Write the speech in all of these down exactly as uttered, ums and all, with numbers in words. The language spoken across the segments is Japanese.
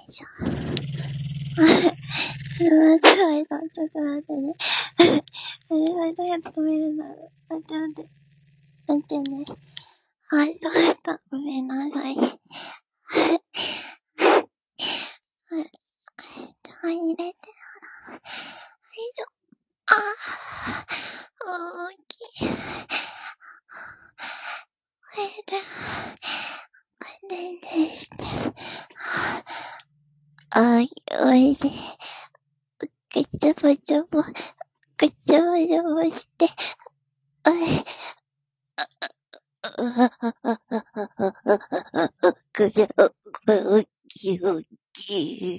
いしょ。ちょっと待って、ちょっと待ってね。あれはどうやって止めるんだろう。待って待って。待ってね。はい、そうだった。ごめんなさい。はい。はい、入れて。はい、ちょ。ああ、大きい。これで、これでして。あい、おいで。ぐちゃぼちゃぼ、ぐちゃぼちゃぼして。おい。ぐちゃぼちゃぼち。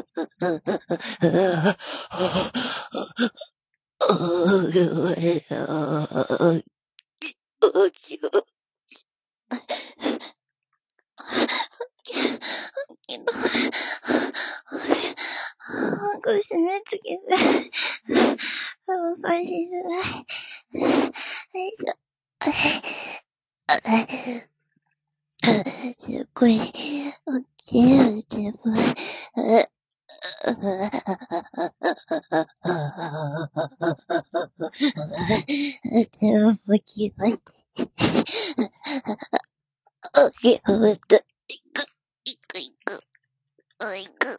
これ締めつけて。おかしいづらい。よいしょ。すごい、おっきい、自分。でも、もきわいて。おきわた。いく、いく、いく。おいく。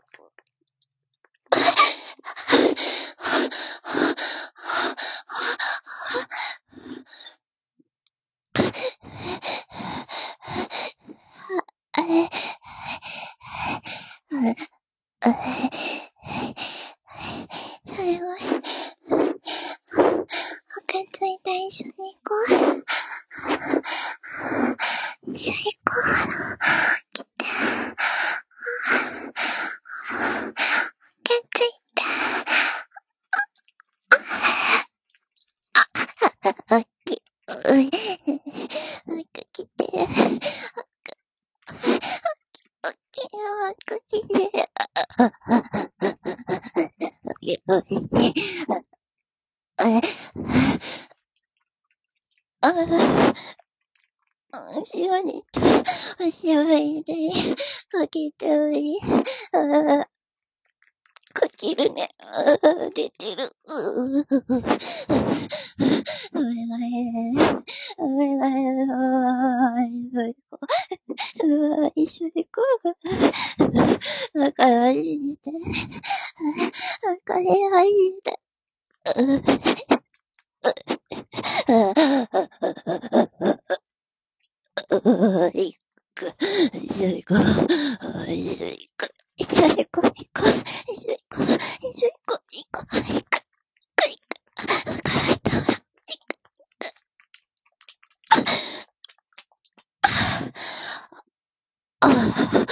最後、おかついた一緒に行こう。一緒に行こう。来て。おかついた。あ、き、うい。なんか来てる。おきよ、こっちで。おいしい。あ、あ、後ろに、後ろに、かけておい。あ、かけるね。あ、出てる。お願いね。お願い。一緒に行こう。だから信じて。だから信じて。行く。一緒に行こう。一緒に行く。一緒に行こう。行こう。一緒に行こう。一緒に行こう。行こう。行く。行く。だから明日ほら。行く。ああ。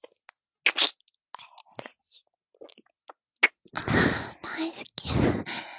大好き。